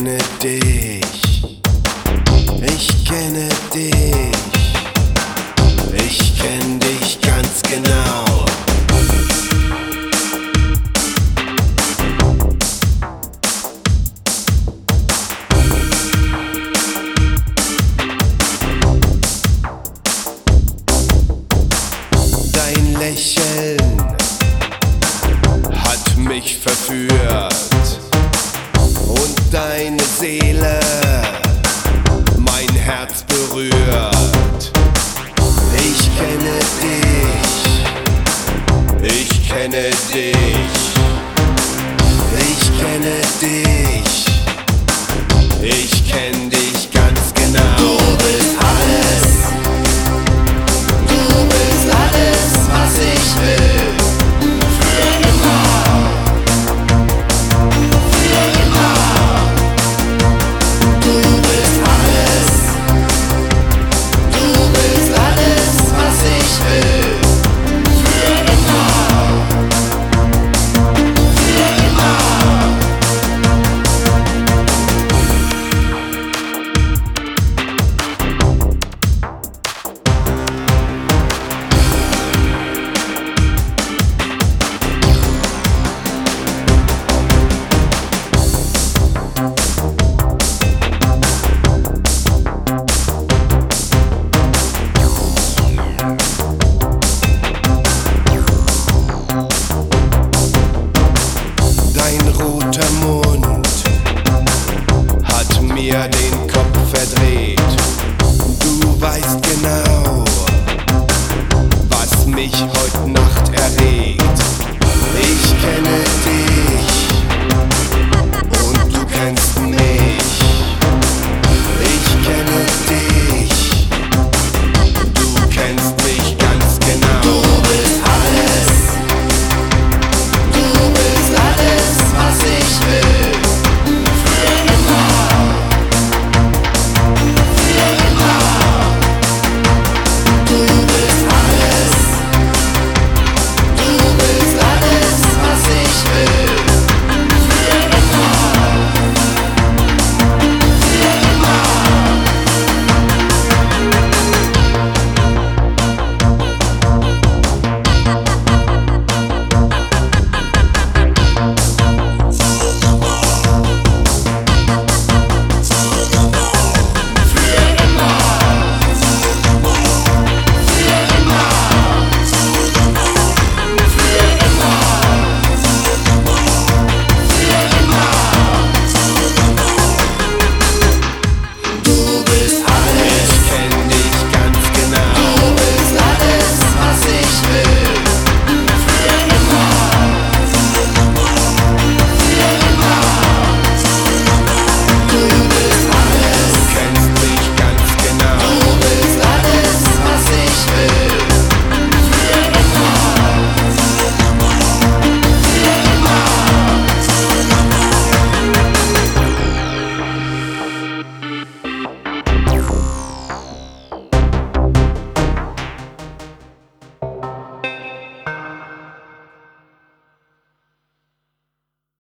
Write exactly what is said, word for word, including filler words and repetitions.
kenne dich, ich kenne dich, ich kenne dich ganz genau. Dein Lächeln hat mich verführt und deine Seele mein Herz berührt. Ich kenne dich, ich kenne dich, ich kenne dich, ich kenne dich ganz genau. Du bist alles, du bist alles, was ich will. Für immer, für immer. Du bist alles, du bist alles, was ich will. Für immer, für immer. Dein roter Mund hat mir den